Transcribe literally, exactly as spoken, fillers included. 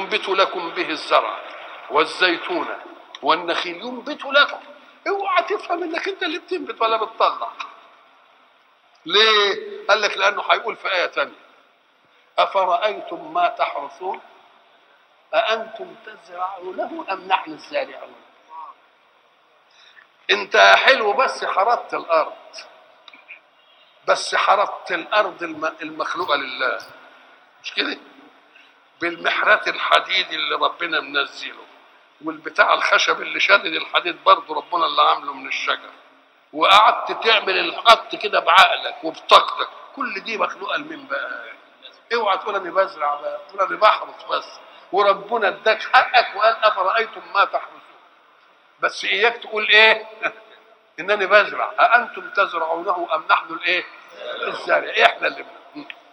ينبت لكم به الزرع والزيتون والنخيل ينبت لكم. اوعى تفهم انك انت اللي بتنبت ولا بتطلع. ليه؟ قال لك لانه هيقول في ايه ثانيه افرايتم ما تحرثون اانتم تزرعونه ام نحن الزارعون. انت حلو بس حرثت الارض، بس حرثت الارض المخلوقه لله، مش كده؟ بالمحرات الحديد اللي ربنا منزله، والبتاع الخشب اللي شادد الحديد برضه ربنا اللي عامله من الشجر، وقعدت تعمل الخط كده بعقلك وبطاقتك، كل دي مخلوقه لمين بقى؟ اوعى تقول انا بزرع بقى، تقول انا بحرث بس، وربنا اداك حقك وقال افرايتم ما تحرثون. بس اياك تقول ايه؟ انني بزرع. اانتم تزرعونه ام نحن الايه؟ الزارع. احنا اللي بنزرع.